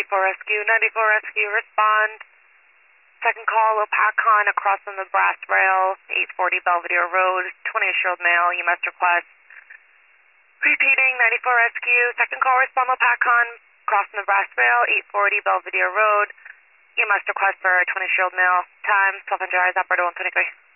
Rescue. 94 Rescue, respond. Second call, Opacon across from the brass rail, 840 Belvedere Road, 20-year-old male, EMS request. Repeating, 94 Rescue. Second call, respond Opacon, crossing the brass rail, 840 Belvedere Road, EMS request for 20-year-old male. Time, 1200 hours, operator 123.